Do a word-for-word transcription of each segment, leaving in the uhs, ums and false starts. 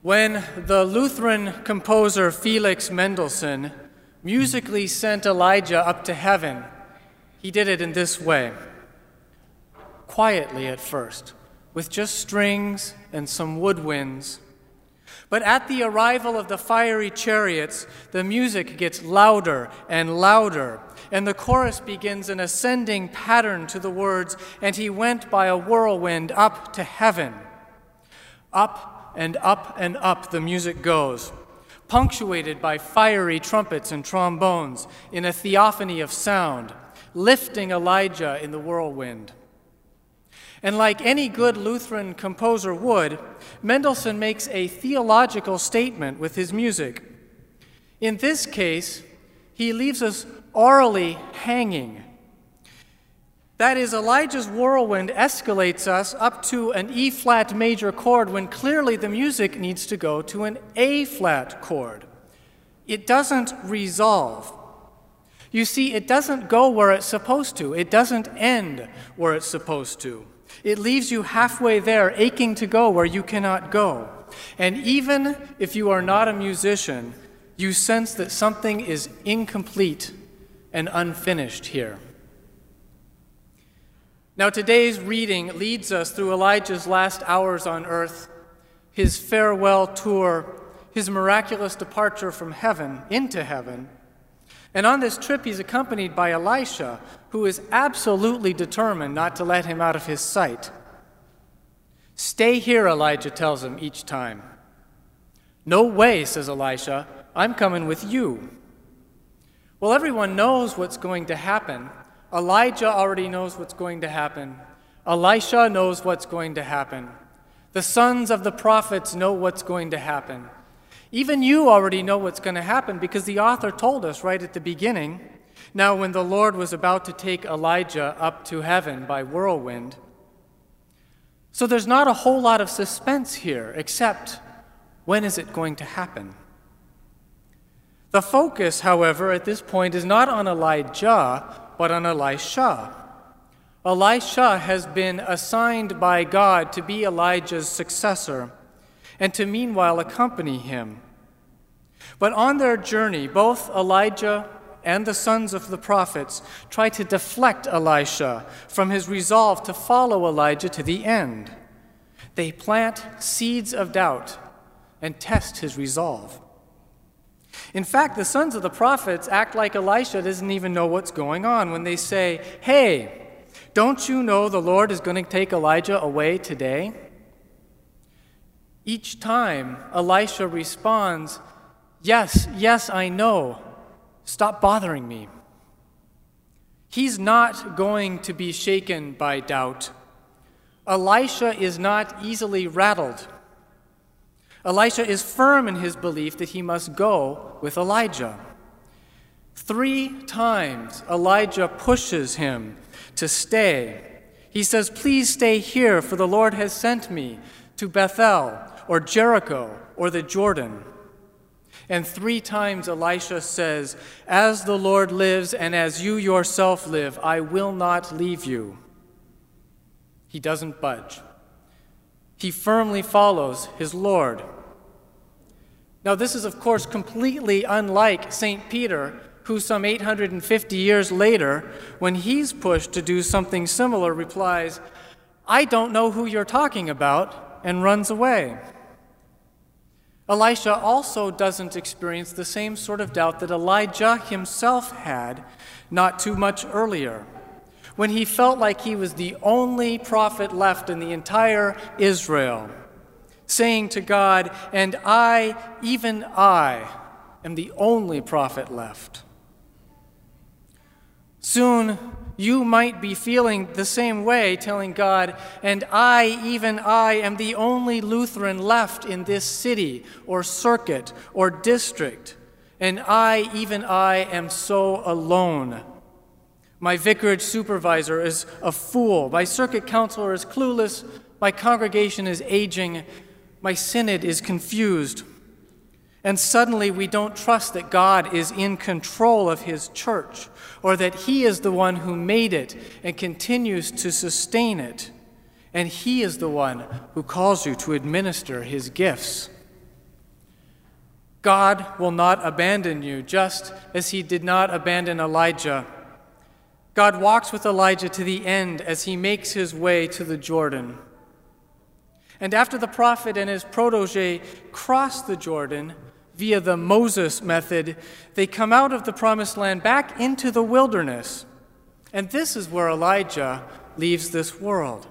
When the Lutheran composer Felix Mendelssohn musically sent Elijah up to heaven, he did it in this way. Quietly at first, with just strings and some woodwinds. But at the arrival of the fiery chariots, the music gets louder and louder, and the chorus begins an ascending pattern to the words, "And he went by a whirlwind up to heaven." Up and up and up the music goes, punctuated by fiery trumpets and trombones in a theophany of sound, lifting Elijah in the whirlwind. And like any good Lutheran composer would, Mendelssohn makes a theological statement with his music. In this case, he leaves us orally hanging. That is, Elijah's whirlwind escalates us up to an E-flat major chord when clearly the music needs to go to an A-flat chord. It doesn't resolve. You see, it doesn't go where it's supposed to. It doesn't end where it's supposed to. It leaves you halfway there, aching to go where you cannot go. And even if you are not a musician, you sense that something is incomplete and unfinished here. Now, today's reading leads us through Elijah's last hours on earth, his farewell tour, his miraculous departure from heaven into heaven. And on this trip, he's accompanied by Elisha, who is absolutely determined not to let him out of his sight. "Stay here," Elijah tells him each time. "No way," says Elisha, "I'm coming with you." Well, everyone knows what's going to happen. Elijah already knows what's going to happen. Elisha knows what's going to happen. The sons of the prophets know what's going to happen. Even you already know what's going to happen because the author told us right at the beginning. Now, when the Lord was about to take Elijah up to heaven by whirlwind. So there's not a whole lot of suspense here, except when is it going to happen? The focus, however, at this point is not on Elijah, but on Elisha. Elisha has been assigned by God to be Elijah's successor and to meanwhile accompany him. But on their journey, both Elijah and the sons of the prophets try to deflect Elisha from his resolve to follow Elijah to the end. They plant seeds of doubt and test his resolve. In fact, the sons of the prophets act like Elisha doesn't even know what's going on when they say, "Hey, don't you know the Lord is going to take Elijah away today?" Each time, Elisha responds, "Yes, yes, I know. Stop bothering me." He's not going to be shaken by doubt. Elisha is not easily rattled. Elisha is firm in his belief that he must go with Elijah. Three times, Elijah pushes him to stay. He says, "Please stay here, for the Lord has sent me to Bethel or Jericho or the Jordan." And three times Elisha says, "As the Lord lives and as you yourself live, I will not leave you." He doesn't budge. He firmly follows his Lord. Now, this is, of course, completely unlike Saint Peter, who some eight hundred fifty years later, when he's pushed to do something similar, replies, "I don't know who you're talking about," and runs away. Elisha also doesn't experience the same sort of doubt that Elijah himself had not too much earlier, when he felt like he was the only prophet left in the entire Israel, saying to God, "And I, even I, am the only prophet left." Soon, you might be feeling the same way, telling God, "And I, even I, am the only Lutheran left in this city or circuit or district. And I, even I, am so alone. My vicarage supervisor is a fool. My circuit counselor is clueless. My congregation is aging. My synod is confused." And suddenly we don't trust that God is in control of his church, or that he is the one who made it and continues to sustain it, and he is the one who calls you to administer his gifts. God will not abandon you, just as he did not abandon Elijah. God walks with Elijah to the end as he makes his way to the Jordan. And after the prophet and his protege cross the Jordan via the Moses method, they come out of the promised land back into the wilderness. And this is where Elijah leaves this world.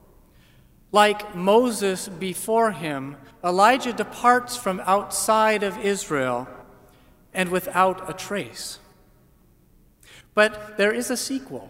Like Moses before him, Elijah departs from outside of Israel and without a trace. But there is a sequel.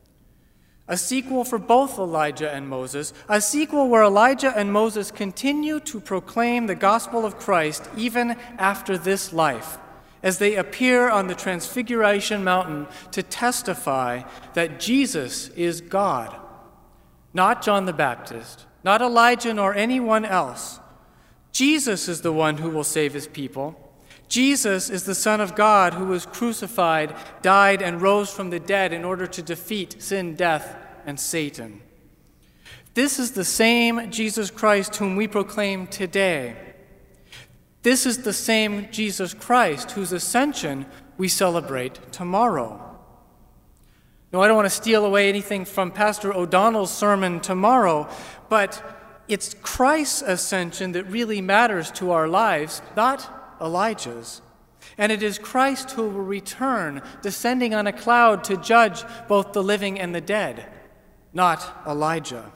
A sequel for both Elijah and Moses, a sequel where Elijah and Moses continue to proclaim the gospel of Christ even after this life, as they appear on the Transfiguration Mountain to testify that Jesus is God. Not John the Baptist, not Elijah nor anyone else. Jesus is the one who will save his people. Jesus is the Son of God who was crucified, died, and rose from the dead in order to defeat sin, death, and Satan. This is the same Jesus Christ whom we proclaim today. This is the same Jesus Christ whose ascension we celebrate tomorrow. No, I don't want to steal away anything from Pastor O'Donnell's sermon tomorrow, but it's Christ's ascension that really matters to our lives, not Elijah's. And it is Christ who will return, descending on a cloud to judge both the living and the dead, not Elijah.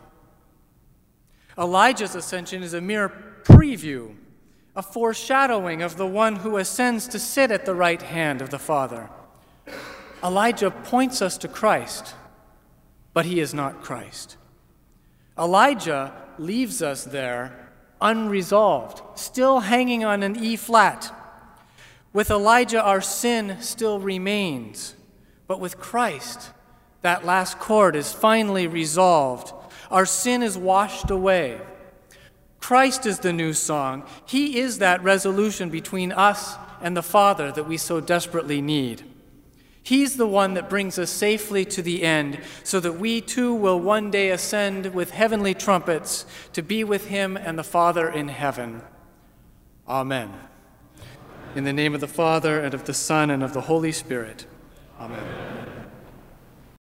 Elijah's ascension is a mere preview, a foreshadowing of the one who ascends to sit at the right hand of the Father. Elijah points us to Christ, but he is not Christ. Elijah leaves us there unresolved, still hanging on an E flat. With Elijah, our sin still remains, but with Christ, that last chord is finally resolved. Our sin is washed away. Christ is the new song. He is that resolution between us and the Father that we so desperately need. He's the one that brings us safely to the end, so that we too will one day ascend with heavenly trumpets to be with him and the Father in heaven. Amen. In the name of the Father, and of the Son, and of the Holy Spirit. Amen.